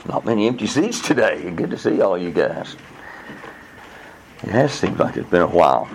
Not many empty seats today. Good to see all you guys. It has seemed like it's been a while.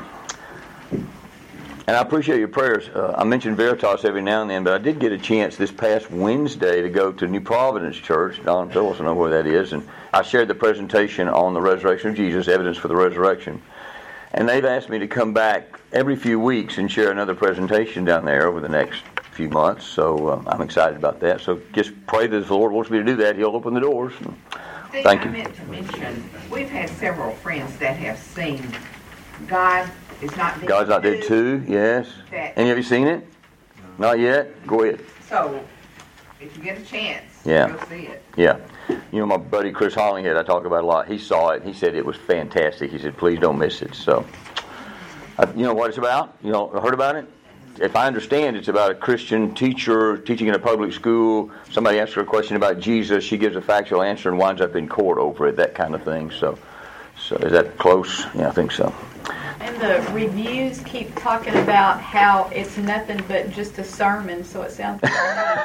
And I appreciate your prayers. I mention Veritas every now and then, but I did get a chance this past Wednesday to go to New Providence Church. Don Phillips will know where that is. And I shared the presentation on the resurrection of Jesus, evidence for the resurrection. And they've asked me to come back every few weeks and share another presentation down there over the next few months. So I'm excited about that. So just pray that if the Lord wants me to do that, He'll open the doors. Steve, Thank you. I meant to mention, we've had several friends that have seen God is not dead. God's not dead too, yes. Any of you seen it? Not yet? Go ahead. So, if you get a chance, Yeah. go see it. Yeah. You know, my buddy Chris Hollinghead, I talk about a lot. He saw it. He said it was fantastic. He said, please don't miss it. So, you know what it's about? You know, heard about it? If I understand, it's about a Christian teacher teaching in a public school. Somebody asks her a question about Jesus. She gives a factual answer and winds up in court over it, that kind of thing. So is that close? Yeah, I think so. And the reviews keep talking about how it's nothing but just a sermon, so it sounds like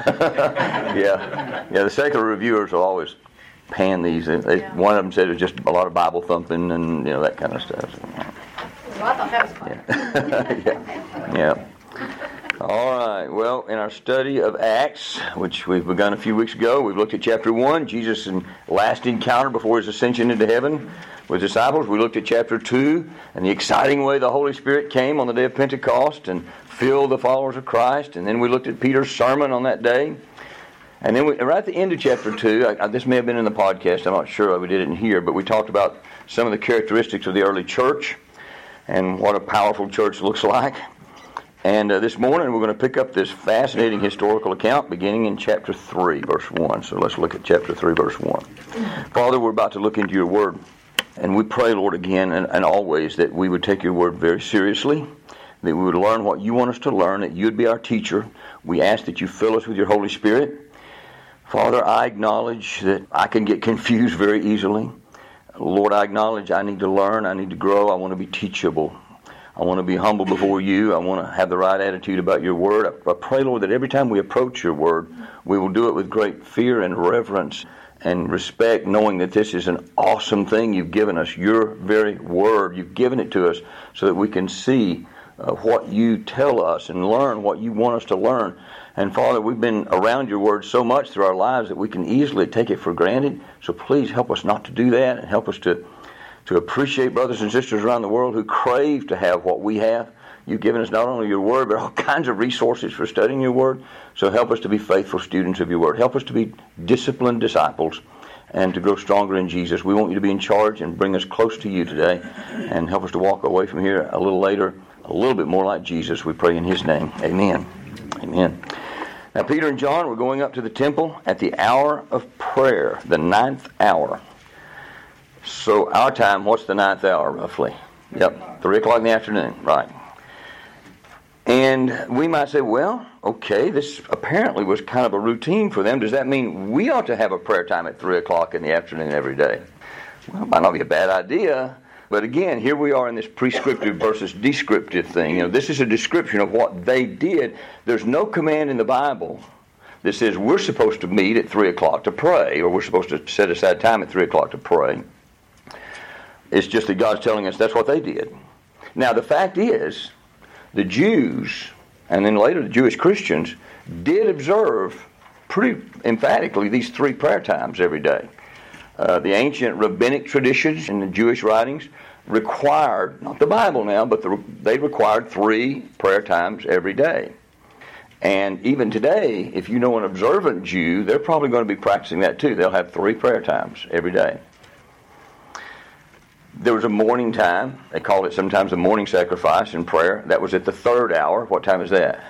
Yeah, the secular reviewers will always pan these. One of them said it was just a lot of Bible thumping and that kind of stuff. Well, I thought that was fun. Yeah. All right. Well, in our study of Acts, which we've begun a few weeks ago, we've looked at chapter 1, Jesus' last encounter before his ascension into heaven with disciples. We looked at chapter 2 and the exciting way the Holy Spirit came on the day of Pentecost and filled the followers of Christ. And then we looked at Peter's sermon on that day. And then right at the end of chapter 2, this may have been in the podcast, I'm not sure we did it in here, but we talked about some of the characteristics of the early church and what a powerful church looks like. And this morning we're going to pick up this fascinating historical account beginning in chapter 3, verse 1. So let's look at chapter 3, verse 1. Father, we're about to look into your word. And we pray, Lord, again and always that we would take your word very seriously, that we would learn what you want us to learn, that you would be our teacher. We ask that you fill us with your Holy Spirit. Father, I acknowledge that I can get confused very easily. Lord, I acknowledge I need to learn, I need to grow, I want to be teachable. I want to be humble before you. I want to have the right attitude about your word. I pray, Lord, that every time we approach your word, we will do it with great fear and reverence and respect, knowing that this is an awesome thing you've given us, your very word. You've given it to us so that we can see what you tell us and learn what you want us to learn. And Father, we've been around your word so much through our lives that we can easily take it for granted. So please help us not to do that and help us to appreciate brothers and sisters around the world who crave to have what we have. You've given us not only your word, but all kinds of resources for studying your word. So help us to be faithful students of your word. Help us to be disciplined disciples and to grow stronger in Jesus. We want you to be in charge and bring us close to you today and help us to walk away from here a little later, a little bit more like Jesus. We pray in his name. Amen. Amen. Now, Peter and John were going up to the temple at the hour of prayer, the 9th hour. So our time, what's the 9th hour roughly? Yep, 3 o'clock in the afternoon, right. And we might say, well, okay, this apparently was kind of a routine for them. Does that mean we ought to have a prayer time at 3 o'clock in the afternoon every day? Well, it might not be a bad idea. But again, here we are in this prescriptive versus descriptive thing. This is a description of what they did. There's no command in the Bible that says we're supposed to meet at 3 o'clock to pray, or we're supposed to set aside time at 3 o'clock to pray. It's just that God's telling us that's what they did. Now, the fact is, the Jews, and then later the Jewish Christians, did observe pretty emphatically these 3 prayer times every day. The ancient rabbinic traditions in the Jewish writings required, not the Bible now, but they required 3 prayer times every day. And even today, if you know an observant Jew, they're probably going to be practicing that too. They'll have 3 prayer times every day. There was a morning time. They called it sometimes a morning sacrifice and prayer. That was at the 3rd hour. What time is that?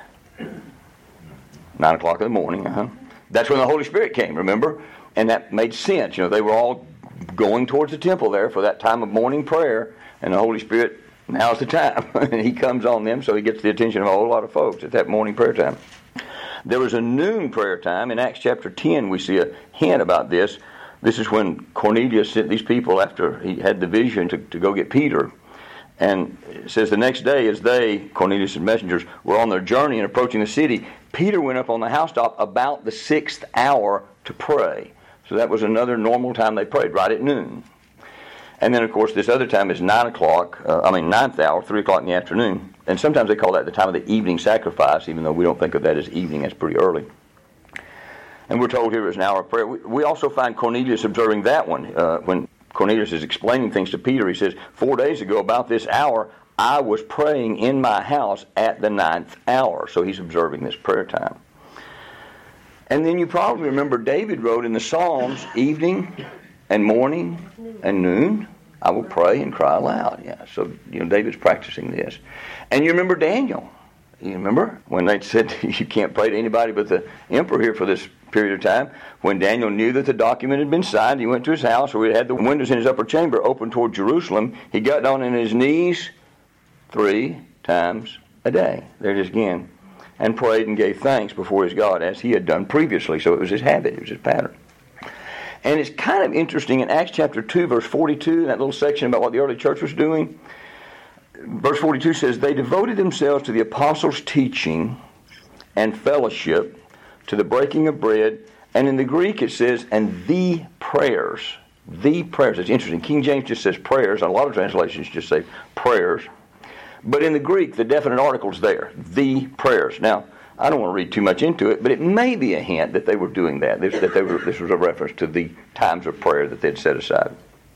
9 o'clock in the morning. That's when the Holy Spirit came, remember? And that made sense. They were all going towards the temple there for that time of morning prayer. And the Holy Spirit, now's the time. And he comes on them, so he gets the attention of a whole lot of folks at that morning prayer time. There was a noon prayer time. In Acts chapter 10, we see a hint about this. This is when Cornelius sent these people after he had the vision to go get Peter. And it says the next day as they, Cornelius' messengers, were on their journey and approaching the city, Peter went up on the housetop about the 6th hour to pray. So that was another normal time they prayed, right at noon. And then, of course, this other time is ninth hour, 3 o'clock in the afternoon. And sometimes they call that the time of the evening sacrifice, even though we don't think of that as evening. That's pretty early. And we're told here it was an hour of prayer. We also find Cornelius observing that one. When Cornelius is explaining things to Peter, he says, 4 days ago, about this hour, I was praying in my house at the 9th hour. So he's observing this prayer time. And then you probably remember David wrote in the Psalms, evening and morning and noon, I will pray and cry aloud. Yeah, so David's practicing this. And you remember Daniel. You remember when they said you can't pray to anybody but the emperor here for this period of time? When Daniel knew that the document had been signed, he went to his house where he had the windows in his upper chamber open toward Jerusalem. He got down on his knees 3 times a day. There it is again. And prayed and gave thanks before his God as he had done previously. So it was his habit. It was his pattern. And it's kind of interesting in Acts chapter 2, verse 42, that little section about what the early church was doing. Verse 42 says, they devoted themselves to the apostles' teaching and fellowship, to the breaking of bread. And in the Greek it says, and the prayers. The prayers. It's interesting. King James just says prayers. And a lot of translations just say prayers. But in the Greek, the definite article's there. The prayers. Now, I don't want to read too much into it, but it may be a hint that they were doing that. This was a reference to the times of prayer that they'd set aside.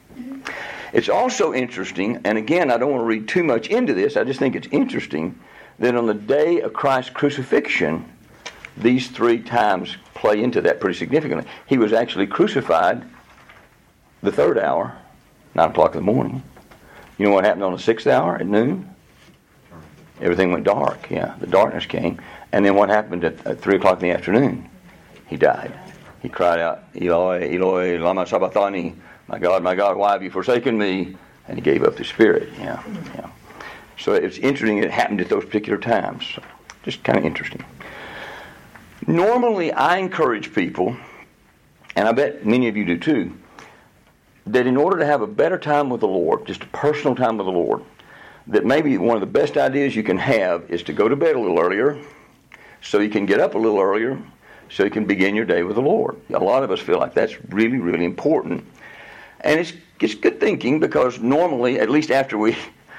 It's also interesting, and again, I don't want to read too much into this, I just think it's interesting, that on the day of Christ's crucifixion, these 3 times play into that pretty significantly. He was actually crucified the 3rd hour, 9 o'clock in the morning. You know what happened on the 6th hour at noon? Everything went dark, the darkness came. And then what happened at 3 o'clock in the afternoon? He died. He cried out, Eloi, Eloi, lama sabachthani, my God, why have you forsaken me? And he gave up the spirit. Yeah. So it's interesting it happened at those particular times. So just kind of interesting. Normally, I encourage people, and I bet many of you do too, that in order to have a better time with the Lord, just a personal time with the Lord, that maybe one of the best ideas you can have is to go to bed a little earlier, so you can get up a little earlier, so you can begin your day with the Lord. A lot of us feel like that's really, really important. And it's good thinking, because normally, at least after we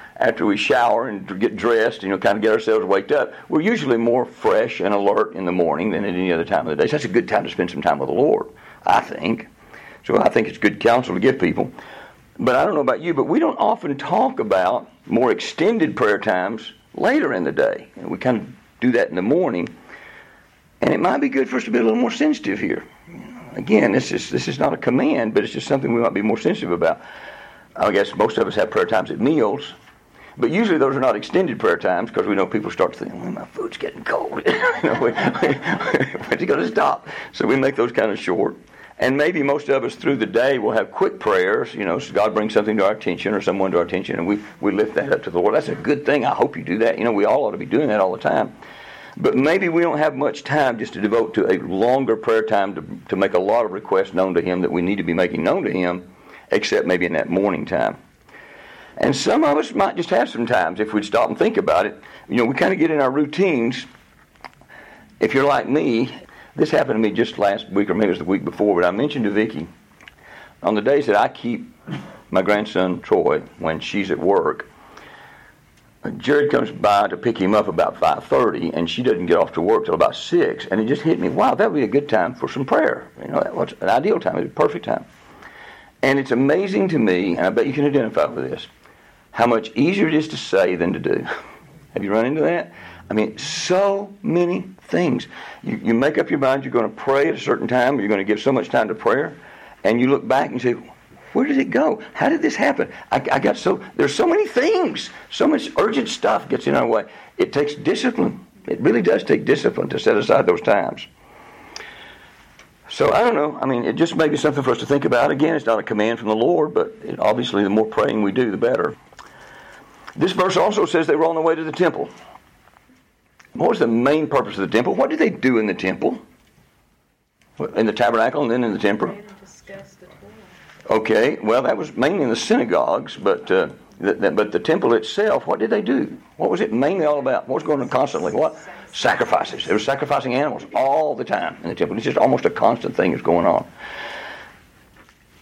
shower and get dressed, kind of get ourselves waked up, we're usually more fresh and alert in the morning than at any other time of the day. So that's a good time to spend some time with the Lord, I think. So I think it's good counsel to give people. But I don't know about you, but we don't often talk about more extended prayer times later in the day. And we kind of do that in the morning. And it might be good for us to be a little more sensitive here. Again, this is not a command, but it's just something we might be more sensitive about. I guess most of us have prayer times at meals. But usually those are not extended prayer times, because we know people start to think, well, my food's getting cold. When's it going to stop? So we make those kind of short. And maybe most of us through the day will have quick prayers, so God brings something to our attention or someone to our attention, and we lift that up to the Lord. That's a good thing. I hope you do that. We all ought to be doing that all the time. But maybe we don't have much time just to devote to a longer prayer time to make a lot of requests known to Him that we need to be making known to Him, except maybe in that morning time. And some of us might just have some times, if we'd stop and think about it. We kind of get in our routines. If you're like me, this happened to me just last week, or maybe it was the week before, but I mentioned to Vicki, on the days that I keep my grandson Troy when she's at work, Jared comes by to pick him up about 5:30, and she doesn't get off to work till about 6, and it just hit me, wow, that would be a good time for some prayer. That was an ideal time. It was a perfect time. And it's amazing to me, and I bet you can identify with this, how much easier it is to say than to do. Have you run into that? I mean, so many things. You make up your mind you're going to pray at a certain time, or you're going to give so much time to prayer, and you look back and say, where did it go? How did this happen? There's so many things. So much urgent stuff gets in our way. It takes discipline. It really does take discipline to set aside those times. So I don't know. I mean, it just may be something for us to think about. Again, it's not a command from the Lord, but obviously the more praying we do, the better. This verse also says they were on the way to the temple. What was the main purpose of the temple? What did they do in the temple? In the tabernacle and then in the temple? Okay, well, that was mainly in the synagogues, but the temple itself, what did they do? What was it mainly all about? What was going on constantly? What? Sacrifices. They were sacrificing animals all the time in the temple. It's just almost a constant thing that's going on.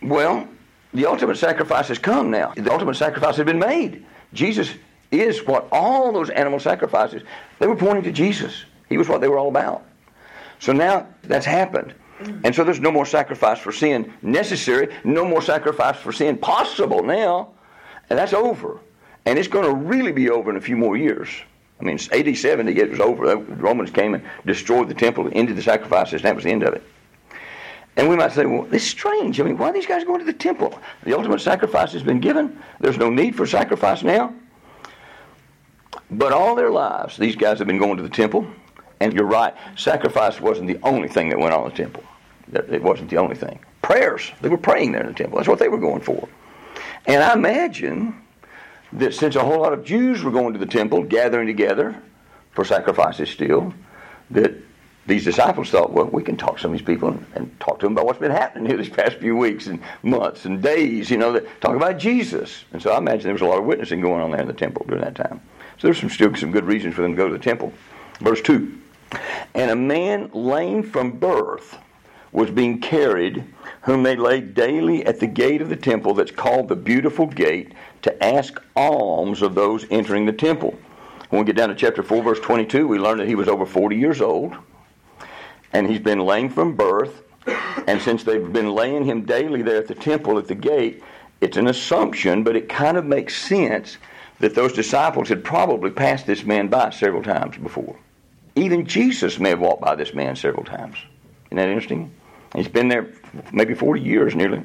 Well, the ultimate sacrifice has come now. The ultimate sacrifice has been made. Jesus is what all those animal sacrifices, they were pointing to Jesus. He was what they were all about. So now that's happened. And so there's no more sacrifice for sin necessary, no more sacrifice for sin possible now. And that's over. And it's going to really be over in a few more years. I mean, AD 70, it was over. The Romans came and destroyed the temple, ended the sacrifices, and that was the end of it. And we might say, well, this is strange. I mean, why are these guys going to the temple? The ultimate sacrifice has been given. There's no need for sacrifice now. But all their lives, these guys have been going to the temple. And you're right, sacrifice wasn't the only thing that went on in the temple. It wasn't the only thing. Prayers, they were praying there in the temple. That's what they were going for. And I imagine that since a whole lot of Jews were going to the temple, gathering together for sacrifices still, that these disciples thought, well, we can talk to some of these people and talk to them about what's been happening here these past few weeks and months and days, that talk about Jesus. And so I imagine there was a lot of witnessing going on there in the temple during that time. So there's still some good reasons for them to go to the temple. Verse 2, and a man lame from birth was being carried, whom they laid daily at the gate of the temple that's called the Beautiful Gate, to ask alms of those entering the temple. When we get down to chapter 4, verse 22, we learn that he was over 40 years old, and he's been lame from birth, and since they've been laying him daily there at the temple at the gate, it's an assumption, but it kind of makes sense that those disciples had probably passed this man by several times before. Even Jesus may have walked by this man several times. Isn't that interesting? He's been there maybe 40 years nearly.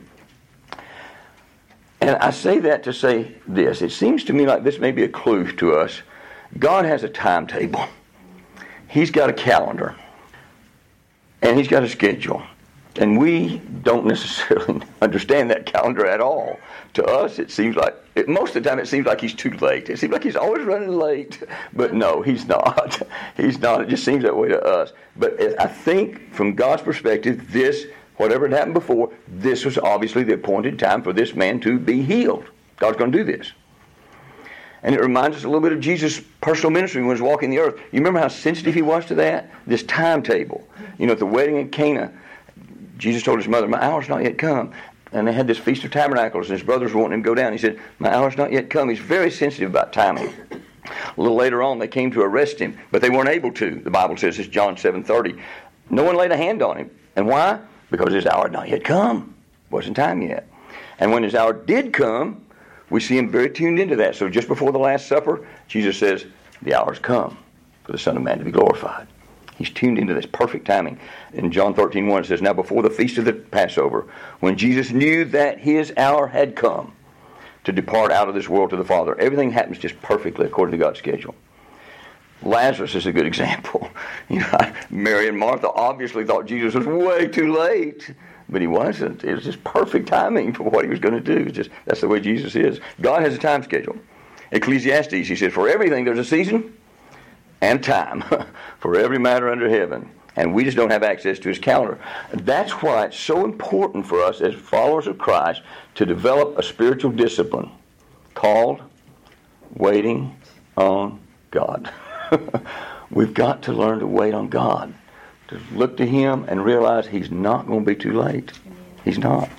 And I say that to say this. It seems to me like this may be a clue to us. God has a timetable. He's got a calendar. And He's got a schedule. And we don't necessarily understand that calendar at all. To us, it seems like, most of the time, it seems like He's too late. It seems like He's always running late. But no, He's not. He's not. It just seems that way to us. But I think, from God's perspective, this, whatever had happened before, this was obviously the appointed time for this man to be healed. God's going to do this. And it reminds us a little bit of Jesus' personal ministry when He was walking the earth. You remember how sensitive He was to that? This timetable. At the wedding in Cana, Jesus told His mother, my hour's not yet come. And they had this Feast of Tabernacles, and His brothers were wanting Him to go down. He said, my hour's not yet come. He's very sensitive about timing. A little later on, they came to arrest Him, but they weren't able to. The Bible says, it's John 7:30. No one laid a hand on Him. And why? Because His hour had not yet come. Wasn't time yet. And when His hour did come, we see Him very tuned into that. So just before the Last Supper, Jesus says, the hour's come for the Son of Man to be glorified. He's tuned into this perfect timing. In John 13:1 it says, now before the feast of the Passover, when Jesus knew that His hour had come to depart out of this world to the Father, everything happens just perfectly according to God's schedule. Lazarus is a good example. Mary and Martha obviously thought Jesus was way too late, but He wasn't. It was just perfect timing for what He was going to do. That's the way Jesus is. God has a time schedule. Ecclesiastes, he says, for everything there's a season and time for every matter under heaven. And we just don't have access to His calendar. That's why it's so important for us as followers of Christ to develop a spiritual discipline called waiting on God. We've got to learn to wait on God, to look to Him and realize He's not going to be too late. He's not.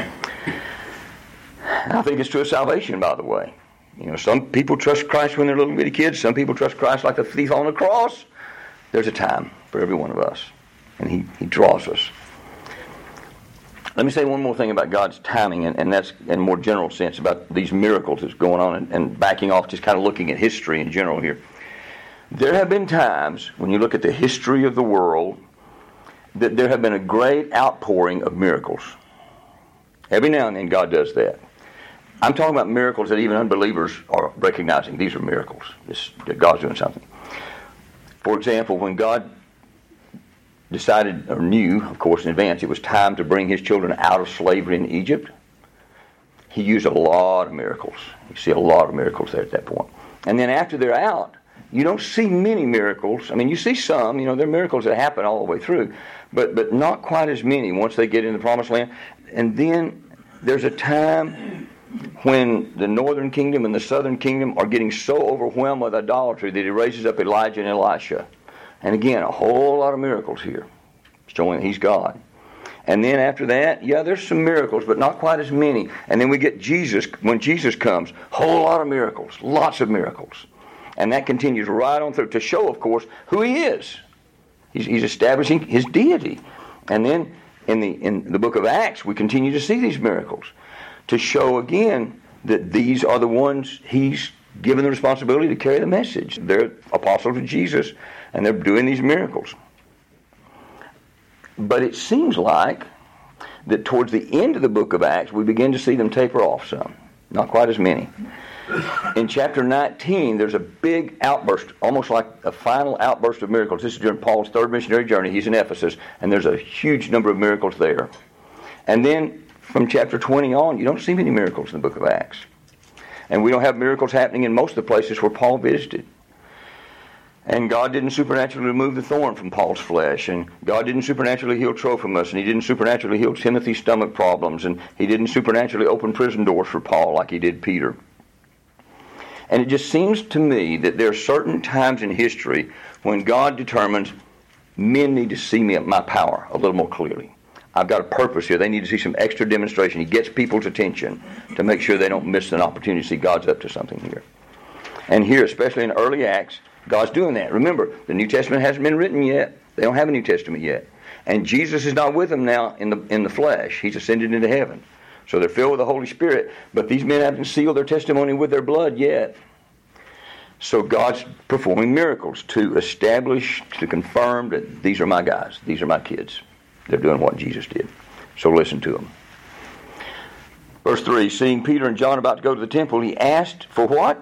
I think it's true of salvation, by the way. Some people trust Christ when they're little bitty kids. Some people trust Christ like the thief on the cross. There's a time for every one of us, and He draws us. Let me say one more thing about God's timing, and that's in a more general sense about these miracles that's going on, and backing off, just kind of looking at history in general here. There have been times, when you look at the history of the world, that there have been a great outpouring of miracles. Every now and then God does that. I'm talking about miracles that even unbelievers are recognizing. These are miracles. That God's doing something. For example, when God decided, or knew, of course, in advance, it was time to bring His children out of slavery in Egypt, He used a lot of miracles. You see a lot of miracles there at that point. And then after they're out, you don't see many miracles. I mean, you see some. There are miracles that happen all the way through, but not quite as many once they get into the Promised Land. And then there's a time when the northern kingdom and the southern kingdom are getting so overwhelmed with idolatry that He raises up Elijah and Elisha. And again, a whole lot of miracles here, showing that He's God. And then after that, there's some miracles, but not quite as many. And then we get Jesus. When Jesus comes, whole lot of miracles, lots of miracles. And that continues right on through to show, of course, who he is. He's establishing his deity. And then in the book of Acts, we continue to see these miracles to show again that these are the ones he's given the responsibility to carry the message. They're apostles of Jesus, and they're doing these miracles. But it seems like that towards the end of the book of Acts, we begin to see them taper off some. Not quite as many. In chapter 19, there's a big outburst, almost like a final outburst of miracles. This is during Paul's third missionary journey. He's in Ephesus, and there's a huge number of miracles there. And then from chapter 20 on, you don't see many miracles in the book of Acts. And we don't have miracles happening in most of the places where Paul visited. And God didn't supernaturally remove the thorn from Paul's flesh. And God didn't supernaturally heal Trophimus. And he didn't supernaturally heal Timothy's stomach problems. And he didn't supernaturally open prison doors for Paul like he did Peter. And it just seems to me that there are certain times in history when God determines men need to see my power a little more clearly. I've got a purpose here. They need to see some extra demonstration. He gets people's attention to make sure they don't miss an opportunity to see God's up to something here. And here, especially in early Acts, God's doing that. Remember, the New Testament hasn't been written yet. They don't have a New Testament yet. And Jesus is not with them now in the flesh. He's ascended into heaven. So they're filled with the Holy Spirit. But these men haven't sealed their testimony with their blood yet. So God's performing miracles to establish, to confirm that these are my guys. These are my kids. They're doing what Jesus did. So listen to them. Verse 3, seeing Peter and John about to go to the temple, he asked for what?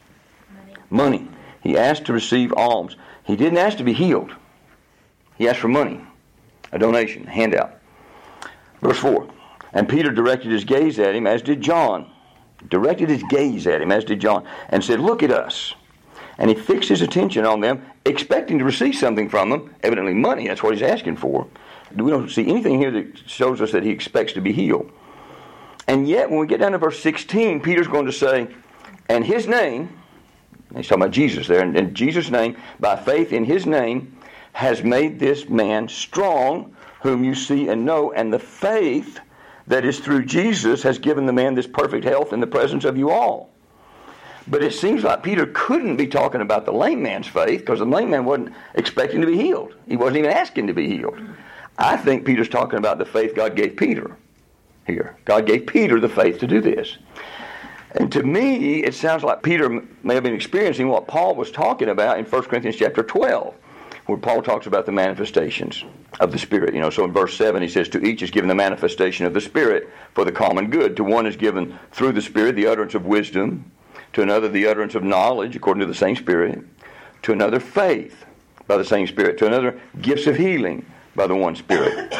Money. He asked to receive alms. He didn't ask to be healed. He asked for money, a donation, a handout. Verse 4, and Peter directed his gaze at him, as did John. Directed his gaze at him, as did John, and said, look at us. And he fixed his attention on them, expecting to receive something from them, evidently money, that's what he's asking for. We don't see anything here that shows us that he expects to be healed. And yet, when we get down to verse 16, Peter's going to say, and his name, he's talking about Jesus there, and Jesus' name, by faith in his name, has made this man strong, whom you see and know, and the faith that is through Jesus has given the man this perfect health in the presence of you all. But it seems like Peter couldn't be talking about the lame man's faith, because the lame man wasn't expecting to be healed. He wasn't even asking to be healed. I think Peter's talking about the faith God gave Peter here. God gave Peter the faith to do this. And to me, it sounds like Peter may have been experiencing what Paul was talking about in 1 Corinthians chapter 12, where Paul talks about the manifestations of the Spirit. So in verse 7 he says, to each is given the manifestation of the Spirit for the common good. To one is given through the Spirit the utterance of wisdom, to another the utterance of knowledge according to the same Spirit, to another faith by the same Spirit, to another gifts of healing by the one Spirit.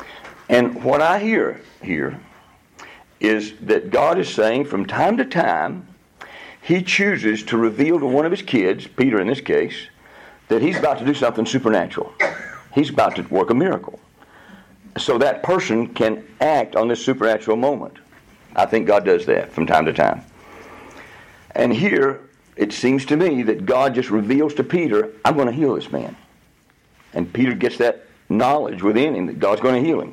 And what I hear here is that God is saying from time to time, he chooses to reveal to one of his kids, Peter in this case, that he's about to do something supernatural. He's about to work a miracle. So that person can act on this supernatural moment. I think God does that from time to time. And here, it seems to me that God just reveals to Peter, I'm going to heal this man. And Peter gets that knowledge within him that God's going to heal him.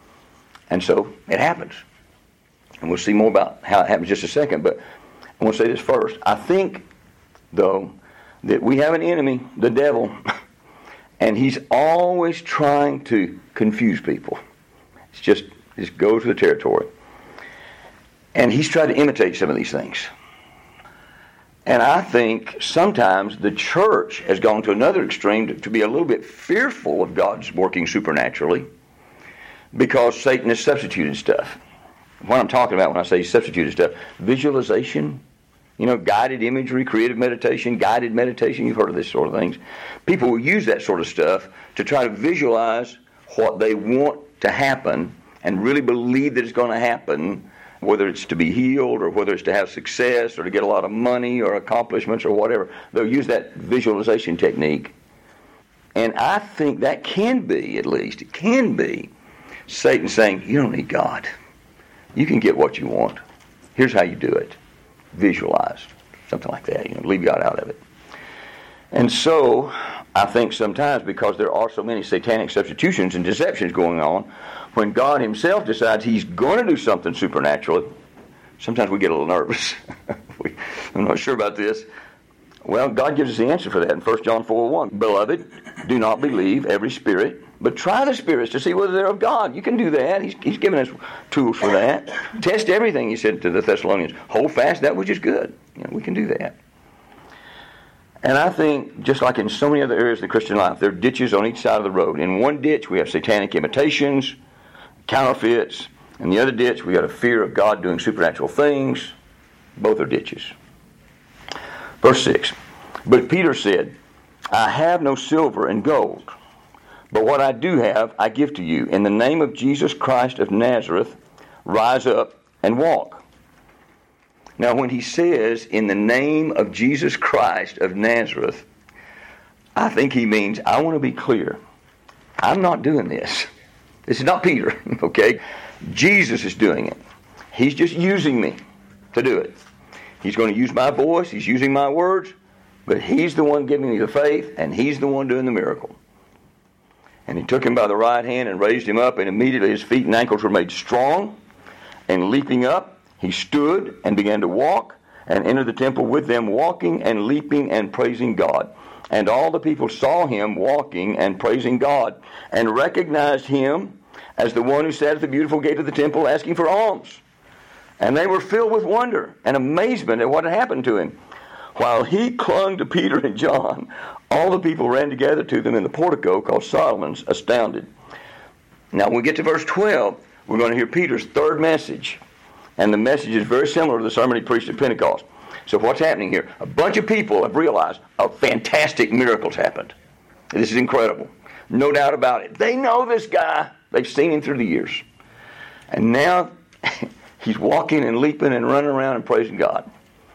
And so it happens. And we'll see more about how it happens in just a second. But I want to say this first. I think, though, that we have an enemy, the devil, and he's always trying to confuse people. It's just goes with the territory. And he's tried to imitate some of these things. And I think sometimes the church has gone to another extreme to be a little bit fearful of God's working supernaturally because Satan has substituted stuff. What I'm talking about when I say substituted stuff, visualization, guided imagery, creative meditation, guided meditation, you've heard of this sort of things. People will use that sort of stuff to try to visualize what they want to happen and really believe that it's going to happen, whether it's to be healed or whether it's to have success or to get a lot of money or accomplishments or whatever. They'll use that visualization technique. And I think that can be, at least, it can be Satan saying, you don't need God. You can get what you want. Here's how you do it. Visualize. Something like that. Leave God out of it. And so, I think sometimes because there are so many satanic substitutions and deceptions going on, when God himself decides he's going to do something supernatural, sometimes we get a little nervous. I'm not sure about this. Well, God gives us the answer for that in 1 John 4:1. Beloved, do not believe every spirit, but try the spirits to see whether they're of God. You can do that. He's given us tools for that. Test everything, he said to the Thessalonians. Hold fast that which is good. We can do that. And I think, just like in so many other areas of the Christian life, there are ditches on each side of the road. In one ditch, we have satanic imitations, counterfeits. In the other ditch, we got a fear of God doing supernatural things. Both are ditches. Verse 6. But Peter said, I have no silver and gold, but what I do have, I give to you. In the name of Jesus Christ of Nazareth, rise up and walk. Now, when he says, in the name of Jesus Christ of Nazareth, I think he means, I want to be clear. I'm not doing this. This is not Peter, okay? Jesus is doing it. He's just using me to do it. He's going to use my voice. He's using my words. But he's the one giving me the faith, and he's the one doing the miracle. And he took him by the right hand and raised him up, and immediately his feet and ankles were made strong. And leaping up, he stood and began to walk and entered the temple with them, walking and leaping and praising God. And all the people saw him walking and praising God, and recognized him as the one who sat at the beautiful gate of the temple asking for alms. And they were filled with wonder and amazement at what had happened to him. While he clung to Peter and John, all the people ran together to them in the portico called Solomon's, astounded. Now, when we get to verse 12, we're going to hear Peter's third message. And the message is very similar to the sermon he preached at Pentecost. So what's happening here? A bunch of people have realized a fantastic miracle's happened. This is incredible. No doubt about it. They know this guy. They've seen him through the years. And now he's walking and leaping and running around and praising God.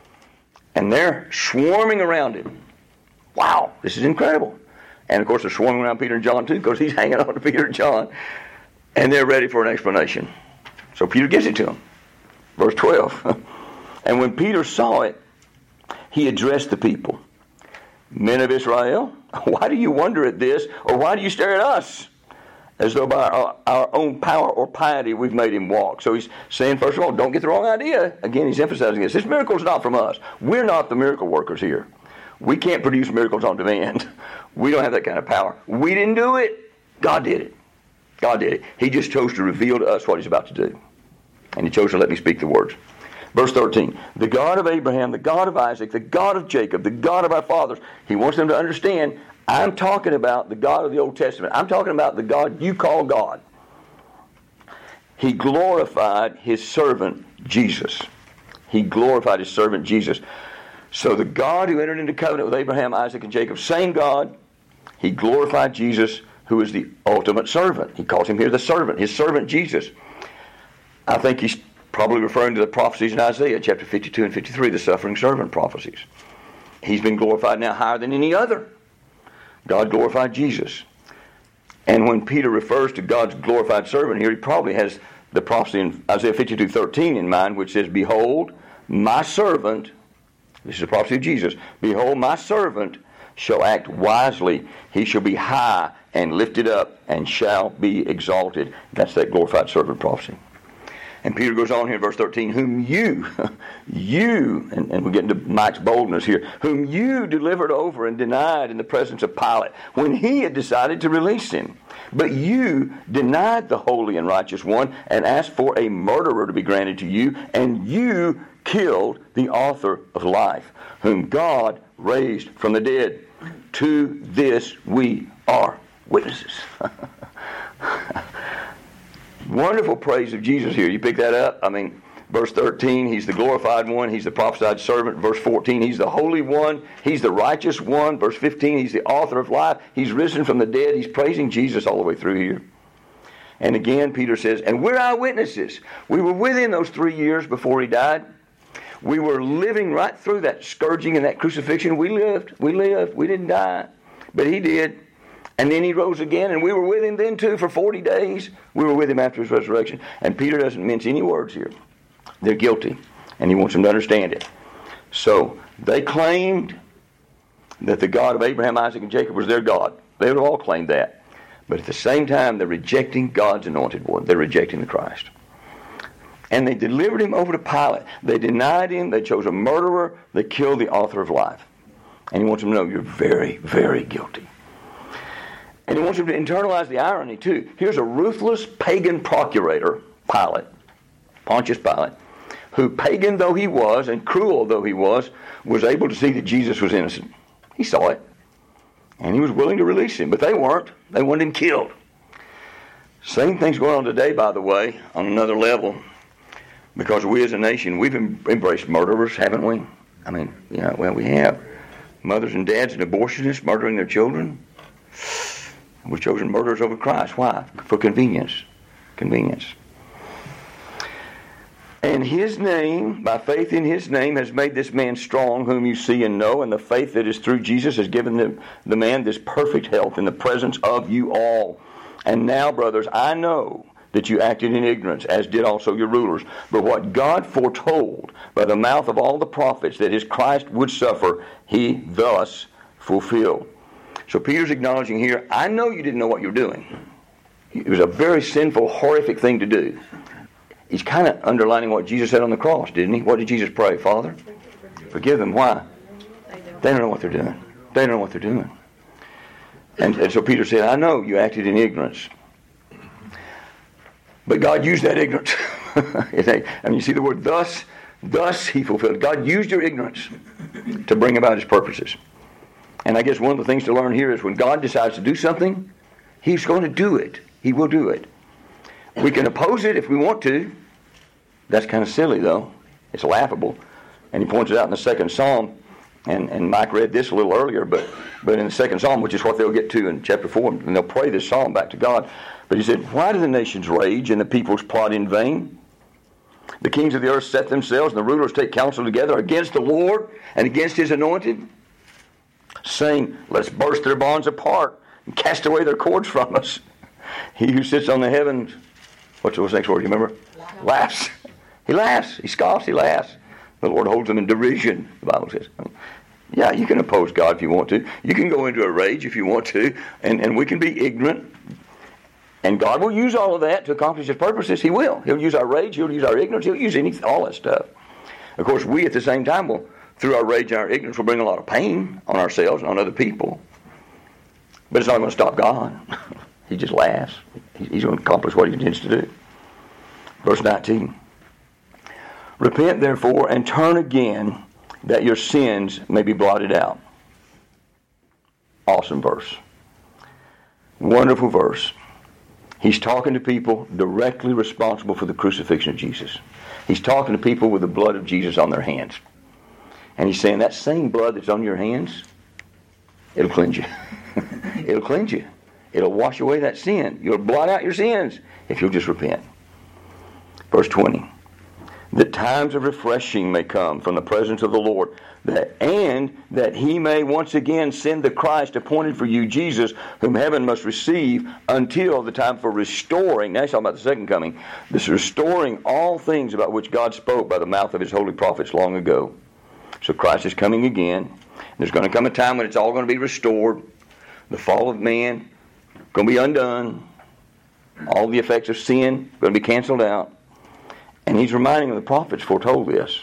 And they're swarming around him. Wow, this is incredible. And of course they're swarming around Peter and John too, because he's hanging on to Peter and John. And they're ready for an explanation. So Peter gives it to them. Verse 12. And when Peter saw it, he addressed the people. Men of Israel, why do you wonder at this, or why do you stare at us? As though by our own power or piety we've made him walk. So he's saying, first of all, don't get the wrong idea. Again, he's emphasizing this. This miracle is not from us. We're not the miracle workers here. We can't produce miracles on demand. We don't have that kind of power. We didn't do it. God did it. God did it. He just chose to reveal to us what he's about to do. And he chose to let me speak the words. Verse 13, the God of Abraham, the God of Isaac, the God of Jacob, the God of our fathers. He wants them to understand, I'm talking about the God of the Old Testament. I'm talking about the God you call God. He glorified his servant Jesus. He glorified his servant Jesus. So the God who entered into covenant with Abraham, Isaac, and Jacob, same God, he glorified Jesus, who is the ultimate servant. He calls him here the servant, his servant Jesus. I think he's probably referring to the prophecies in Isaiah chapter 52 and 53, the suffering servant prophecies. He's been glorified now higher than any other. God glorified Jesus. And when Peter refers to God's glorified servant here, he probably has the prophecy in Isaiah 52:13 in mind, which says, behold, my servant, this is the prophecy of Jesus, behold, my servant shall act wisely. He shall be high and lifted up and shall be exalted. That's that glorified servant prophecy. And Peter goes on here in verse 13, whom you, and we're getting to Mike's boldness here, whom you delivered over and denied in the presence of Pilate when he had decided to release him. But you denied the holy and righteous one and asked for a murderer to be granted to you, and you killed the author of life, whom God raised from the dead. To this we are witnesses. Wonderful praise of Jesus here. You pick that up? I mean, verse 13, he's the glorified one. He's the prophesied servant. Verse 14, he's the holy one. He's the righteous one. Verse 15, he's the author of life. He's risen from the dead. He's praising Jesus all the way through here. And again, Peter says, and we're eyewitnesses. We were with him those 3 years before he died. We were living right through that scourging and that crucifixion. We lived. We didn't die. But he did. And then he rose again, and we were with him then too for 40 days. We were with him after his resurrection. And Peter doesn't mince any words here. They're guilty, and he wants them to understand it. So they claimed that the God of Abraham, Isaac, and Jacob was their God. They would have all claimed that. But at the same time, they're rejecting God's anointed one. They're rejecting the Christ. And they delivered him over to Pilate. They denied him. They chose a murderer. They killed the author of life. And he wants them to know you're very, very guilty. And he wants them to internalize the irony, too. Here's a ruthless pagan procurator, Pilate, Pontius Pilate, who, pagan though he was and cruel though he was able to see that Jesus was innocent. He saw it. And he was willing to release him. But they weren't. They wanted him killed. Same thing's going on today, by the way, on another level. Because we as a nation, we've embraced murderers, haven't we? I mean, well, we have. Mothers and dads and abortionists murdering their children. We've chosen murderers over Christ. Why? For convenience. Convenience. And his name, by faith in his name, has made this man strong, whom you see and know, and the faith that is through Jesus has given the man this perfect health in the presence of you all. And now, brothers, I know that you acted in ignorance, as did also your rulers. But what God foretold by the mouth of all the prophets that his Christ would suffer, he thus fulfilled. So Peter's acknowledging here, I know you didn't know what you were doing. It was a very sinful, horrific thing to do. He's kind of underlining what Jesus said on the cross, didn't he? What did Jesus pray? Father, forgive them. Why? They don't know what they're doing. They don't know what they're doing. And so Peter said, I know you acted in ignorance. But God used that ignorance. And you see the word thus he fulfilled. God used your ignorance to bring about his purposes. And I guess one of the things to learn here is when God decides to do something, he's going to do it. He will do it. We can oppose it if we want to. That's kind of silly, though. It's laughable. And he points it out in the second Psalm. And Mike read this a little earlier, but in the second Psalm, which is what they'll get to in chapter 4, and they'll pray this Psalm back to God. But he said, why do the nations rage and the peoples plot in vain? The kings of the earth set themselves, and the rulers take counsel together against the Lord and against his anointed, saying, let's burst their bonds apart and cast away their cords from us. He who sits on the heavens, what's the next word, you remember? Laughs. He laughs. He scoffs. He laughs. The Lord holds them in derision, the Bible says. Yeah, you can oppose God if you want to. You can go into a rage if you want to. And we can be ignorant. And God will use all of that to accomplish his purposes. He will. He'll use our rage. He'll use our ignorance. He'll use all that stuff. Of course, we at the same time will, through our rage and our ignorance, will bring a lot of pain on ourselves and on other people. But it's not going to stop God. He just laughs. He's going to accomplish what he intends to do. Verse 19. Repent, therefore, and turn again, that your sins may be blotted out. Awesome verse. Wonderful verse. He's talking to people directly responsible for the crucifixion of Jesus. He's talking to people with the blood of Jesus on their hands. And he's saying that same blood that's on your hands, it'll cleanse you. It'll cleanse you. It'll wash away that sin. You'll blot out your sins if you'll just repent. Verse 20. That times of refreshing may come from the presence of the Lord, and that he may once again send the Christ appointed for you, Jesus, whom heaven must receive until the time for restoring. Now he's talking about the second coming. This restoring all things about which God spoke by the mouth of his holy prophets long ago. So Christ is coming again. There's going to come a time when it's all going to be restored. The fall of man going to be undone. All the effects of sin going to be canceled out. And he's reminding them the prophets foretold this.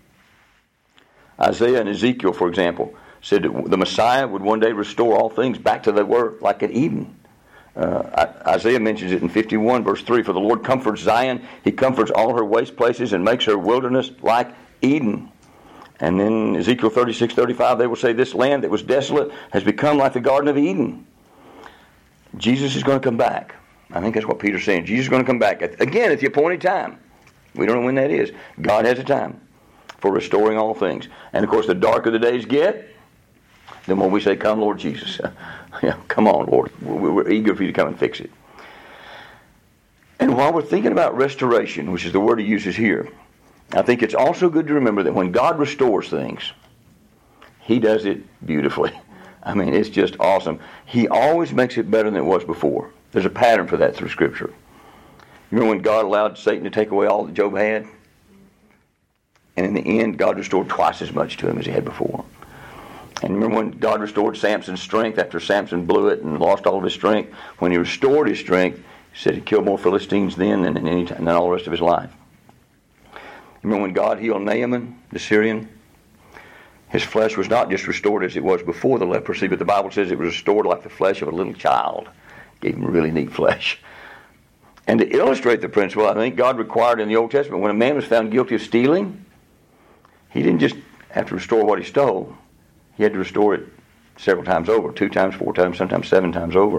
Isaiah and Ezekiel, for example, said that the Messiah would one day restore all things back to they were like at Eden. Isaiah mentions it in 51, verse 3. For the Lord comforts Zion. He comforts all her waste places and makes her wilderness like Eden. And then Ezekiel 36:35, they will say, this land that was desolate has become like the Garden of Eden. Jesus is going to come back. I think that's what Peter's saying. Jesus is going to come back. Again, at the appointed time. We don't know when that is. God has a time for restoring all things. And of course, the darker the days get, the more we say, come, Lord Jesus. Yeah, come on, Lord. We're eager for you to come and fix it. And while we're thinking about restoration, which is the word he uses here, I think it's also good to remember that when God restores things, he does it beautifully. I mean, it's just awesome. He always makes it better than it was before. There's a pattern for that through Scripture. You remember when God allowed Satan to take away all that Job had? And in the end, God restored twice as much to him as he had before. And remember when God restored Samson's strength after Samson blew it and lost all of his strength? When he restored his strength, he said he killed more Philistines then than in any time, than all the rest of his life. Remember when God healed Naaman, the Syrian? His flesh was not just restored as it was before the leprosy, but the Bible says it was restored like the flesh of a little child. Gave him really neat flesh. And to illustrate the principle, I think God required in the Old Testament, when a man was found guilty of stealing, he didn't just have to restore what he stole. He had to restore it several times over, 2 times, 4 times, sometimes 7 times over.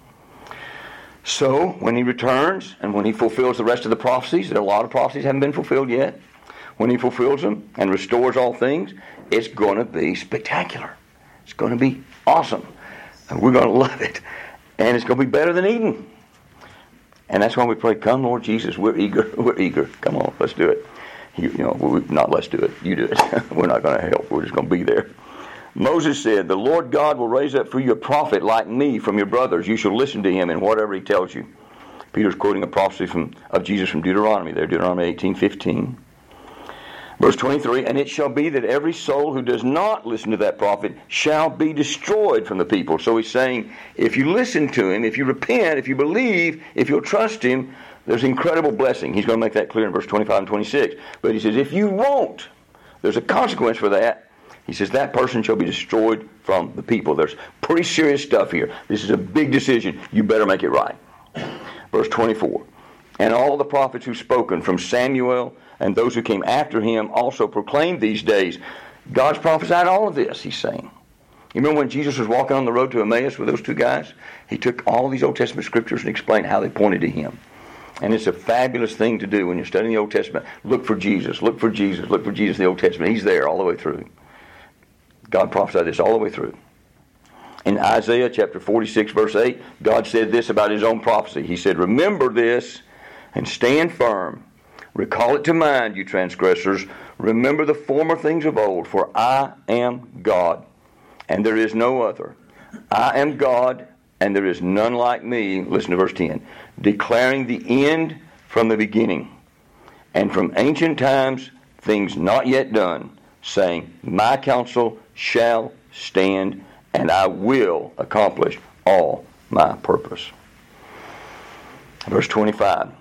So, when he returns and when he fulfills the rest of the prophecies, and a lot of prophecies haven't been fulfilled yet, when he fulfills them and restores all things, it's going to be spectacular. It's going to be awesome. And we're going to love it. And it's going to be better than Eden. And that's why we pray, come Lord Jesus, we're eager, we're eager. Come on, let's do it. Not let's do it, you do it. We're not going to help, we're just going to be there. Moses said, the Lord God will raise up for you a prophet like me from your brothers. You shall listen to him in whatever he tells you. Peter's quoting a prophecy of Jesus from Deuteronomy there, Deuteronomy 18:15. Verse 23, and it shall be that every soul who does not listen to that prophet shall be destroyed from the people. So he's saying, if you listen to him, if you repent, if you believe, if you'll trust him, there's incredible blessing. He's going to make that clear in verse 25 and 26. But he says, if you won't, there's a consequence for that. He says, that person shall be destroyed from the people. There's pretty serious stuff here. This is a big decision. You better make it right. Verse 24, and all the prophets who've spoken from Samuel and those who came after him also proclaimed these days. God's prophesied all of this, he's saying. You remember when Jesus was walking on the road to Emmaus with those 2 guys? He took all these Old Testament scriptures and explained how they pointed to him. And it's a fabulous thing to do when you're studying the Old Testament. Look for Jesus, look for Jesus, look for Jesus in the Old Testament. He's there all the way through. God prophesied this all the way through. In Isaiah chapter 46, verse 8, God said this about his own prophecy. He said, remember this and stand firm. Recall it to mind, you transgressors. Remember the former things of old, for I am God, and there is no other. I am God, and there is none like me. Listen to verse 10. Declaring the end from the beginning, and from ancient times things not yet done, saying, my counsel shall stand, and I will accomplish all my purpose. Verse 25.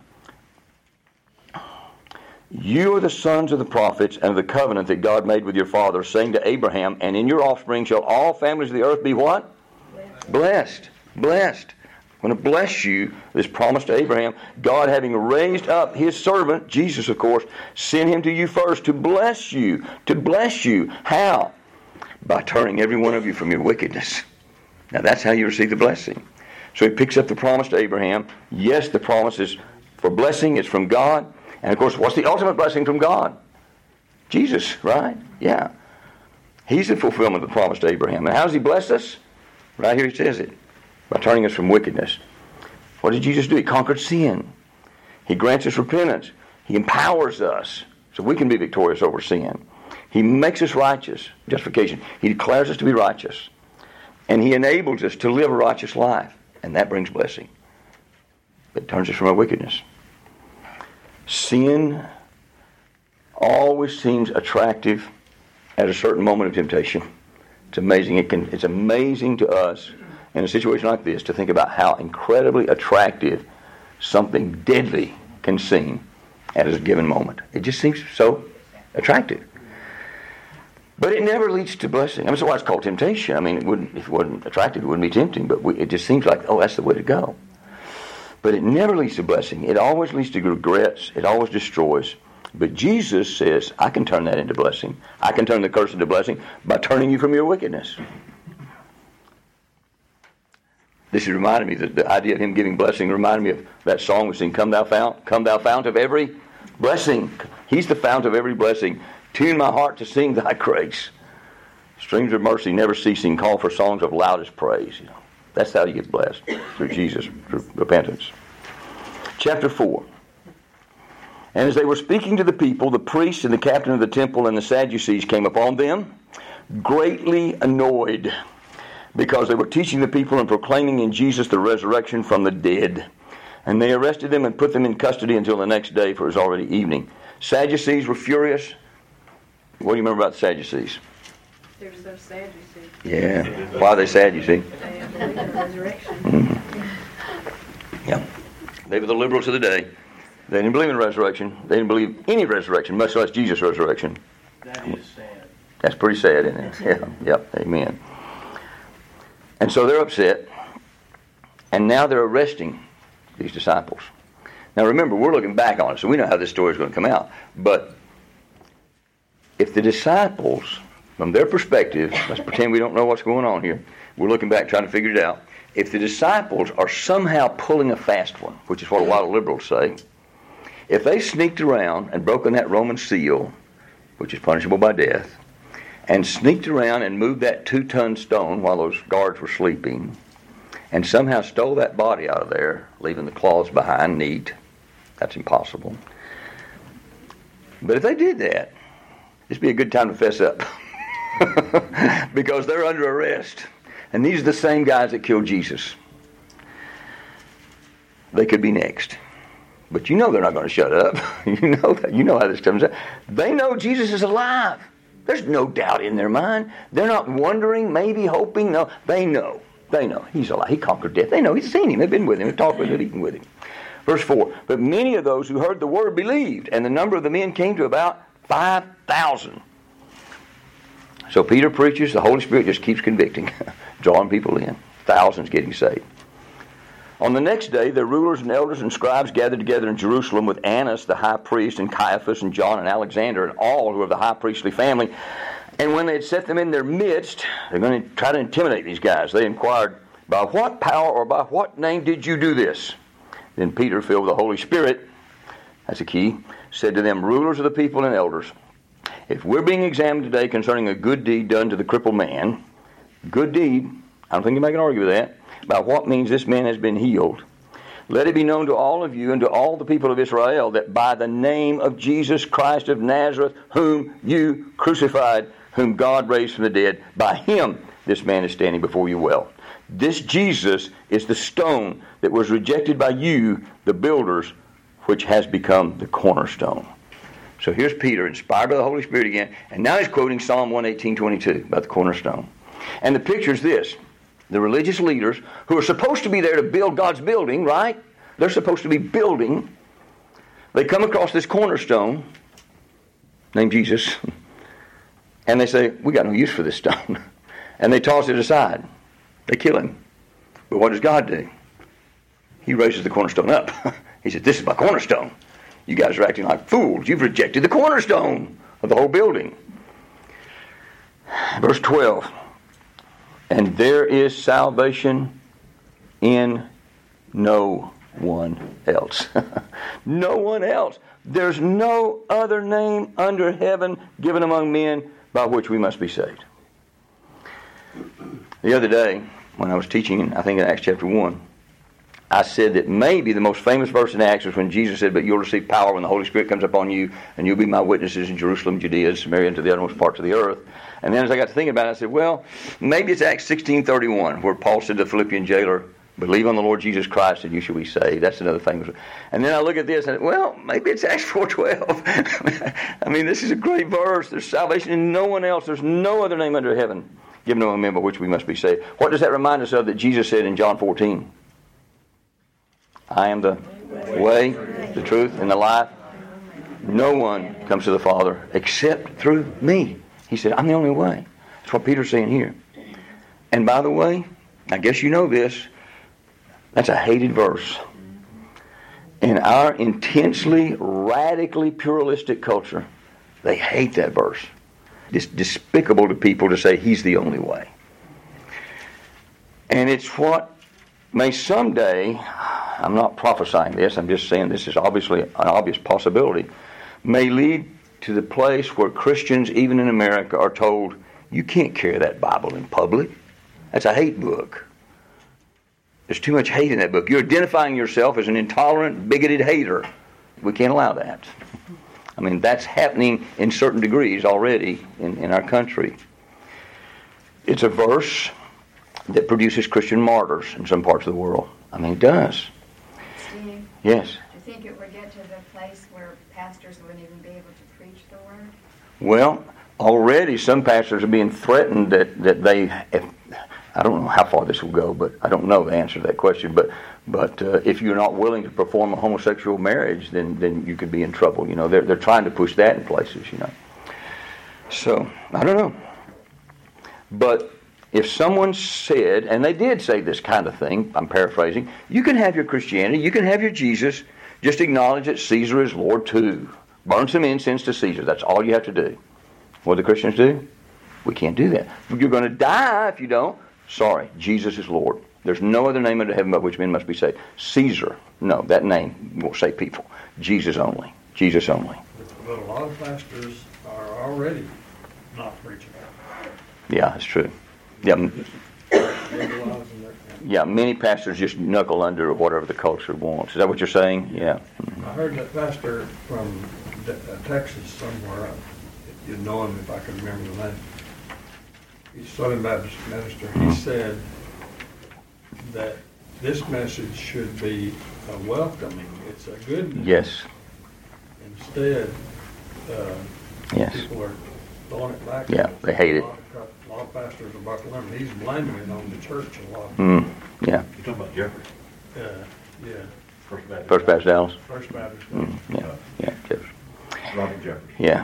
You are the sons of the prophets and of the covenant that God made with your father, saying to Abraham, and in your offspring shall all families of the earth be what? Blessed. Blessed. I'm going to bless you, this promise to Abraham. God, having raised up his servant, Jesus, of course, sent him to you first to bless you. To bless you. How? By turning every one of you from your wickedness. Now that's how you receive the blessing. So he picks up the promise to Abraham. Yes, the promise is for blessing. It's from God. And of course, what's the ultimate blessing from God? Jesus, right? Yeah. He's the fulfillment of the promise to Abraham. And how does he bless us? Right here he says it. By turning us from wickedness. What did Jesus do? He conquered sin. He grants us repentance. He empowers us so we can be victorious over sin. He makes us righteous. Justification. He declares us to be righteous. And he enables us to live a righteous life. And that brings blessing. It turns us from our wickedness. Sin always seems attractive at a certain moment of temptation. It's amazing. It's amazing to us in a situation like this to think about how incredibly attractive something deadly can seem at a given moment. It just seems so attractive. But it never leads to blessing. I mean, that's why it's called temptation. I mean, if it wasn't attractive, it wouldn't be tempting. But it just seems like, that's the way to go. But it never leads to blessing. It always leads to regrets. It always destroys. But Jesus says, I can turn that into blessing. I can turn the curse into blessing by turning you from your wickedness. This reminded me, the idea of him giving blessing reminded me of that song we sing, Come thou fount of every blessing. He's the fount of every blessing. Tune my heart to sing thy grace. Streams of mercy never ceasing, call for songs of loudest praise. That's how you get blessed, through Jesus, through repentance. Chapter 4. And as they were speaking to the people, the priests and the captain of the temple and the Sadducees came upon them, greatly annoyed, because they were teaching the people and proclaiming in Jesus the resurrection from the dead. And they arrested them and put them in custody until the next day, for it was already evening. Sadducees were furious. What do you remember about the Sadducees? They're so sad, you see. Yeah. Why are they sad, you see? They don't believe in the resurrection. Yeah. They were the liberals of the day. They didn't believe in resurrection. They didn't believe any resurrection, much less Jesus' resurrection. That is sad. That's pretty sad, isn't it? Yeah. Yep. Amen. And so they're upset. And now they're arresting these disciples. Now remember, we're looking back on it, so we know how this story is going to come out. But if the disciples, from their perspective, let's pretend we don't know what's going on here. We're looking back trying to figure it out. If the disciples are somehow pulling a fast one, which is what a lot of liberals say, if they sneaked around and broken that Roman seal, which is punishable by death, and sneaked around and moved that 2-ton stone while those guards were sleeping, and somehow stole that body out of there, leaving the claws behind neat, that's impossible. But if they did that, this would be a good time to fess up. Because they're under arrest. And these are the same guys that killed Jesus. They could be next. But you know they're not going to shut up. You know that. You know how this comes out. They know Jesus is alive. There's no doubt in their mind. They're not wondering, maybe hoping. No, they know. They know. He's alive. He conquered death. They know. He's seen him. They've been with him. They've talked with him. Eaten with him. Verse 4. But many of those who heard the word believed, and the number of the men came to about 5,000. So Peter preaches. The Holy Spirit just keeps convicting, drawing people in. Thousands getting saved. On the next day, the rulers and elders and scribes gathered together in Jerusalem with Annas, the high priest, and Caiaphas, and John, and Alexander, and all who are of the high priestly family. And when they had set them in their midst, they're going to try to intimidate these guys. They inquired, by what power or by what name did you do this? Then Peter, filled with the Holy Spirit, that's a key, said to them, rulers of the people and elders, if we're being examined today concerning a good deed done to the crippled man, good deed, I don't think anybody can argue with that, by what means this man has been healed. Let it be known to all of you and to all the people of Israel that by the name of Jesus Christ of Nazareth, whom you crucified, whom God raised from the dead, by him this man is standing before you well. This Jesus is the stone that was rejected by you, the builders, which has become the cornerstone. So here's Peter, inspired by the Holy Spirit again, and now he's quoting Psalm 118:22 about the cornerstone. And the picture is this. The religious leaders who are supposed to be there to build God's building, right? They're supposed to be building. They come across this cornerstone named Jesus, and they say, we got no use for this stone. And they toss it aside. They kill him. But what does God do? He raises the cornerstone up. He said, this is my cornerstone. You guys are acting like fools. You've rejected the cornerstone of the whole building. Verse 12. And there is salvation in no one else. No one else. There's no other name under heaven given among men by which we must be saved. The other day, when I was teaching, I think in Acts chapter 1, I said that maybe the most famous verse in Acts is when Jesus said, but you'll receive power when the Holy Spirit comes upon you, and you'll be my witnesses in Jerusalem, Judea, Samaria, and to the uttermost parts of the earth. And then as I got to thinking about it, I said, well, maybe it's Acts 16:31, where Paul said to the Philippian jailer, believe on the Lord Jesus Christ and you shall be saved. That's another famous. And then I look at this and, well, maybe it's Acts 4:12. I mean, this is a great verse. There's salvation in no one else. There's no other name under heaven given among men by which we must be saved. What does that remind us of that Jesus said in John 14? I am the way, the truth, and the life. No one comes to the Father except through me. He said, I'm the only way. That's what Peter's saying here. And by the way, I guess you know this, that's a hated verse. In our intensely, radically pluralistic culture, they hate that verse. It's despicable to people to say he's the only way. And it's what may someday, I'm not prophesying this, I'm just saying this is obviously an obvious possibility, may lead to the place where Christians, even in America, are told, you can't carry that Bible in public. That's a hate book. There's too much hate in that book. You're identifying yourself as an intolerant, bigoted hater. We can't allow that. I mean, that's happening in certain degrees already in our country. It's a verse that produces Christian martyrs in some parts of the world. I mean, it does. Steve? Yes? Do you think it would get to the place where pastors wouldn't even be able to preach the word? Well, already some pastors are being threatened that they, I don't know how far this will go, but I don't know the answer to that question. But if you're not willing to perform a homosexual marriage, then you could be in trouble. You know, they're trying to push that in places. You know, so I don't know. But if someone said, and they did say this kind of thing, I'm paraphrasing, you can have your Christianity, you can have your Jesus, just acknowledge that Caesar is Lord too. Burn some incense to Caesar. That's all you have to do. What do the Christians do? We can't do that. You're going to die if you don't. Sorry, Jesus is Lord. There's no other name under heaven by which men must be saved. Caesar, no, that name won't save people. Jesus only. Jesus only. But a lot of pastors are already not preaching. Yeah, that's true. Yeah, yeah. Many pastors just knuckle under whatever the culture wants. Is that what you're saying? Yeah. I heard that pastor from Texas somewhere. You'd know him if I could remember the name. He's a Southern Baptist minister. He said that this message should be welcoming. It's a good message. Yes. Instead, yes. People are throwing it back. Yeah, they hate it. A lot of pastors are buckling up, and he's blaming it on the church a lot. Yeah. You're talking about Jeffrey? Yeah. First Baptist Dallas? First Baptist. Yeah. Jeffrey. Robert Jeffrey. Yeah.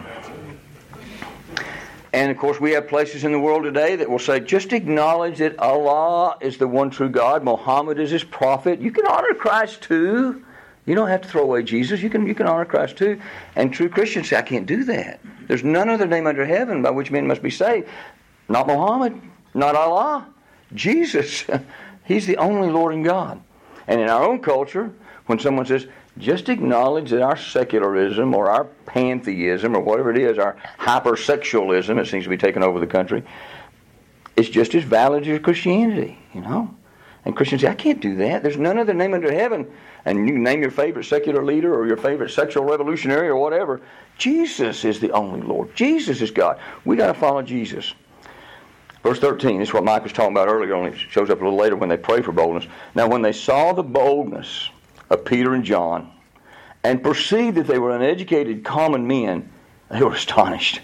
And of course we have places in the world today that will say, just acknowledge that Allah is the one true God, Muhammad is his prophet. You can honor Christ too. You don't have to throw away Jesus. You can honor Christ too. And true Christians say, I can't do that. There's none other name under heaven by which men must be saved. Not Muhammad, not Allah, Jesus. He's the only Lord and God. And in our own culture, when someone says, just acknowledge that our secularism or our pantheism or whatever it is, our hypersexualism, it seems to be taking over the country, it's just as valid as Christianity, you know. And Christians say, I can't do that. There's none other name under heaven. And you can name your favorite secular leader or your favorite sexual revolutionary or whatever. Jesus is the only Lord. Jesus is God. We got to follow Jesus. Verse 13, this is what Mike was talking about earlier, only it shows up a little later when they pray for boldness. Now when they saw the boldness of Peter and John and perceived that they were uneducated common men, they were astonished.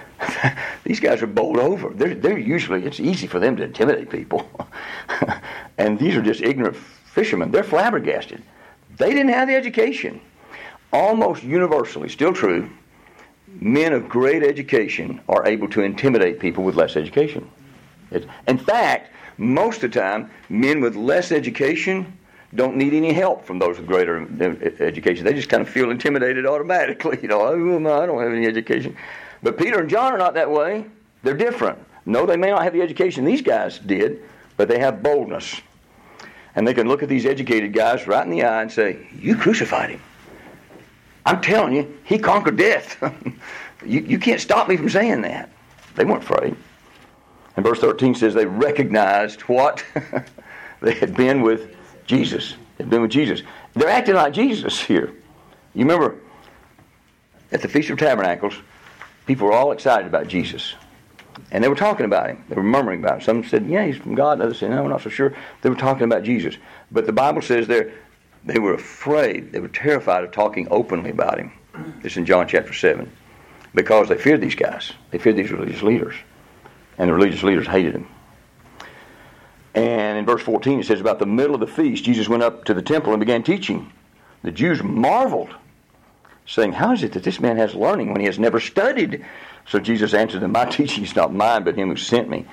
These guys are bowled over. They're usually, it's easy for them to intimidate people. And these are just ignorant fishermen. They're flabbergasted. They didn't have the education. Almost universally, still true, men of great education are able to intimidate people with less education. In fact, most of the time, men with less education don't need any help from those with greater education. They just kind of feel intimidated automatically. You know, I don't have any education. But Peter and John are not that way. They're different. No, they may not have the education these guys did, but they have boldness. And they can look at these educated guys right in the eye and say, you crucified him. I'm telling you, he conquered death. You can't stop me from saying that. They weren't afraid. And verse 13 says they recognized what? They had been with Jesus. They'd been with Jesus. They're acting like Jesus here. You remember, at the Feast of Tabernacles, people were all excited about Jesus. And they were talking about him. They were murmuring about him. Some said, yeah, he's from God. Others said, no, we're not so sure. They were talking about Jesus. But the Bible says they were afraid. They were terrified of talking openly about him. It's in John chapter 7. Because they feared these guys. They feared these religious leaders. And the religious leaders hated him. And in verse 14 it says, about the middle of the feast, Jesus went up to the temple and began teaching. The Jews marveled, saying, how is it that this man has learning when he has never studied? So Jesus answered them, my teaching is not mine, but him who sent me.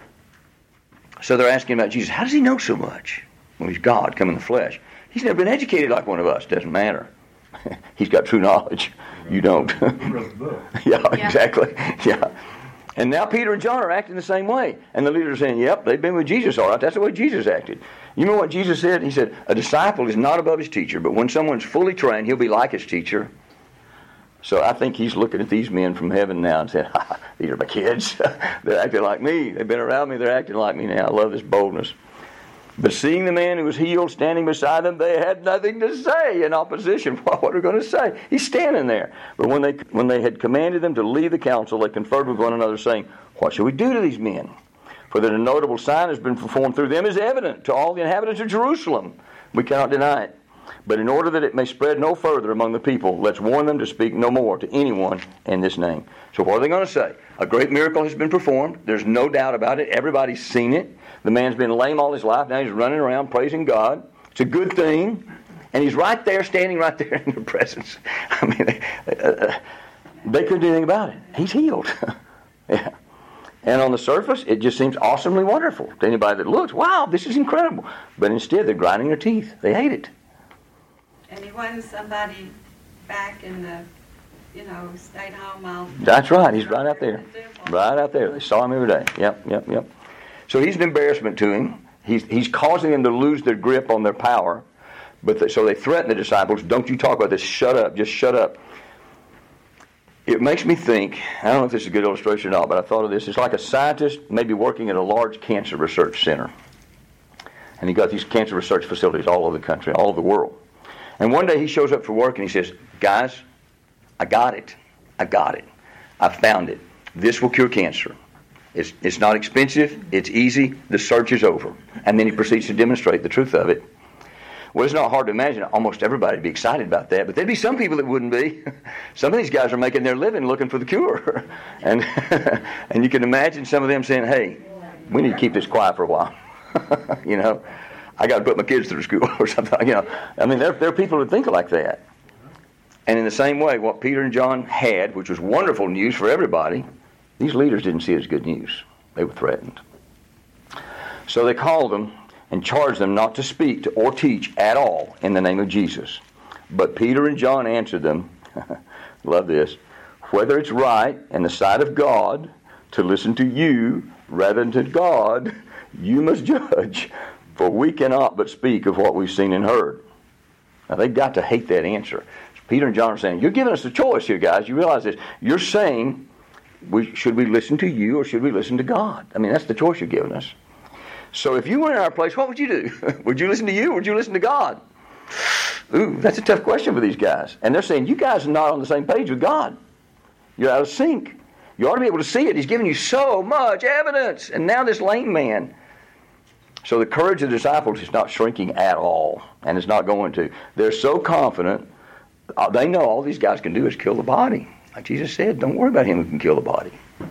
So they're asking about Jesus. How does he know so much? Well, he's God come in the flesh. He's never been educated like one of us. Doesn't matter. He's got true knowledge. You don't. Yeah, exactly. Yeah. And now Peter and John are acting the same way. And the leaders are saying, yep, they've been with Jesus all right. That's the way Jesus acted. You know what Jesus said? He said, a disciple is not above his teacher, but when someone's fully trained, he'll be like his teacher. So I think he's looking at these men from heaven now and saying, these are my kids. They're acting like me. They've been around me. They're acting like me now. I love this boldness. But seeing the man who was healed standing beside them, they had nothing to say in opposition. What are we going to say? He's standing there. But when they had commanded them to leave the council, they conferred with one another, saying, what shall we do to these men? For that a notable sign has been performed through them is evident to all the inhabitants of Jerusalem. We cannot deny it. But in order that it may spread no further among the people, let's warn them to speak no more to anyone in this name. So what are they going to say? A great miracle has been performed. There's no doubt about it. Everybody's seen it. The man's been lame all his life. Now he's running around praising God. It's a good thing. And he's right there, standing right there in their presence. I mean, they couldn't do anything about it. He's healed. Yeah. And on the surface, it just seems awesomely wonderful to anybody that looks. Wow, this is incredible. But instead, they're grinding their teeth. They hate it. And he wasn't somebody back in the, stayed home. That's right. He's right out there. Right out there. They saw him every day. Yep. So he's an embarrassment to him. He's causing them to lose their grip on their power. So they threaten the disciples, don't you talk about this. Shut up. Just shut up. It makes me think, I don't know if this is a good illustration or not, but I thought of this. It's like a scientist maybe working at a large cancer research center. And he got these cancer research facilities all over the country, all over the world. And one day he shows up for work and he says, guys, I got it. I found it. This will cure cancer. It's not expensive. It's easy. The search is over. And then he proceeds to demonstrate the truth of it. Well, it's not hard to imagine almost everybody would be excited about that, but there'd be some people that wouldn't be. Some of these guys are making their living looking for the cure. And and you can imagine some of them saying, hey, we need to keep this quiet for a while. I got to put my kids through school or something. I mean, there are people who think like that. And in the same way, what Peter and John had, which was wonderful news for everybody, these leaders didn't see it as good news. They were threatened. So they called them and charged them not to speak or teach at all in the name of Jesus. But Peter and John answered them, love this, whether it's right in the sight of God to listen to you rather than to God, you must judge. For we cannot but speak of what we've seen and heard. Now, they've got to hate that answer. Peter and John are saying, you're giving us a choice here, guys. You realize this. You're saying, should we listen to you or should we listen to God? I mean, that's the choice you're giving us. So if you were in our place, what would you do? Would you listen to you or would you listen to God? Ooh, that's a tough question for these guys. And they're saying, you guys are not on the same page with God. You're out of sync. You ought to be able to see it. He's giving you so much evidence. And now this lame man. So the courage of the disciples is not shrinking at all, and it's not going to. They're so confident, they know all these guys can do is kill the body. Like Jesus said, don't worry about him who can kill the body.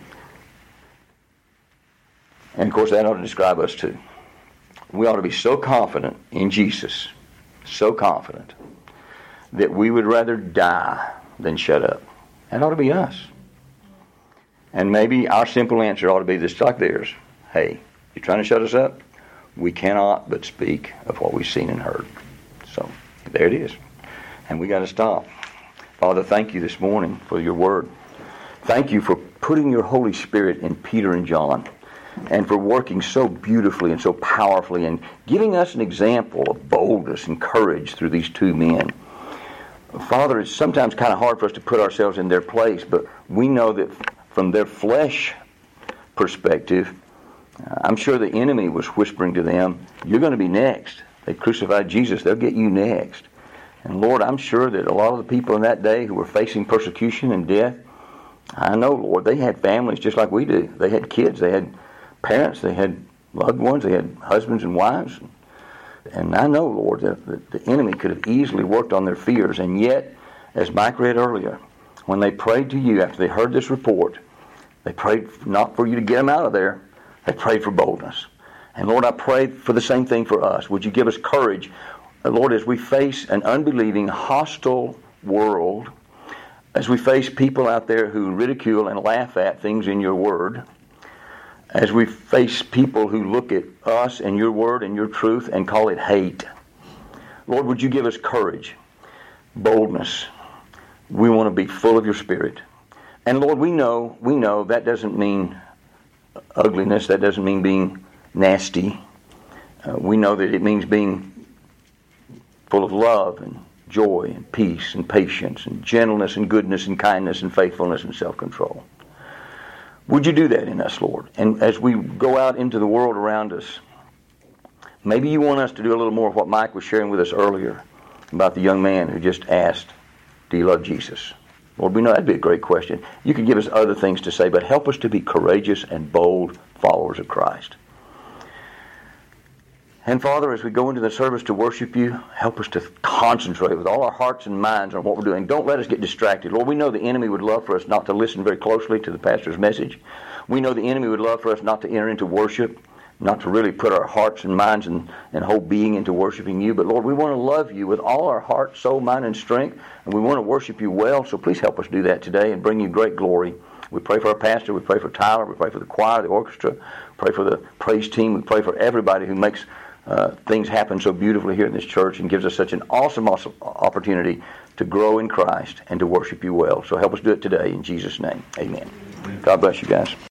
And of course that ought to describe us too. We ought to be so confident in Jesus, so confident, that we would rather die than shut up. That ought to be us. And maybe our simple answer ought to be just like theirs. Hey, you trying to shut us up? We cannot but speak of what we've seen and heard. So, there it is. And we got to stop. Father, thank you this morning for your word. Thank you for putting your Holy Spirit in Peter and John and for working so beautifully and so powerfully and giving us an example of boldness and courage through these two men. Father, it's sometimes kind of hard for us to put ourselves in their place, but we know that from their flesh perspective, I'm sure the enemy was whispering to them, you're going to be next. They crucified Jesus, they'll get you next. And Lord, I'm sure that a lot of the people in that day who were facing persecution and death, I know, Lord, they had families just like we do. They had kids, they had parents, they had loved ones, they had husbands and wives. And I know, Lord, that the enemy could have easily worked on their fears. And yet, as Mike read earlier, when they prayed to you after they heard this report, they prayed not for you to get them out of there, they prayed for boldness. And Lord, I pray for the same thing for us. Would you give us courage, Lord, as we face an unbelieving, hostile world, as we face people out there who ridicule and laugh at things in your word, as we face people who look at us and your word and your truth and call it hate. Lord, would you give us courage, boldness. We want to be full of your Spirit. And Lord, we know that doesn't mean ugliness. That doesn't mean being nasty. We know that it means being full of love and joy and peace and patience and gentleness and goodness and kindness and faithfulness and self-control. Would you do that in us, Lord? And as we go out into the world around us, maybe you want us to do a little more of what Mike was sharing with us earlier about the young man who just asked, do you love Jesus? Lord, we know that'd be a great question. You could give us other things to say, but help us to be courageous and bold followers of Christ. And Father, as we go into the service to worship you, help us to concentrate with all our hearts and minds on what we're doing. Don't let us get distracted. Lord, we know the enemy would love for us not to listen very closely to the pastor's message. We know the enemy would love for us not to enter into worship, not to really put our hearts and minds and whole being into worshiping you. But Lord, we want to love you with all our heart, soul, mind, and strength, and we want to worship you well. So please help us do that today and bring you great glory. We pray for our pastor. We pray for Tyler. We pray for the choir, the orchestra. Pray for the praise team. We pray for everybody who makes things happen so beautifully here in this church and gives us such an awesome opportunity to grow in Christ and to worship you well. So help us do it today in Jesus' name. Amen. God bless you guys.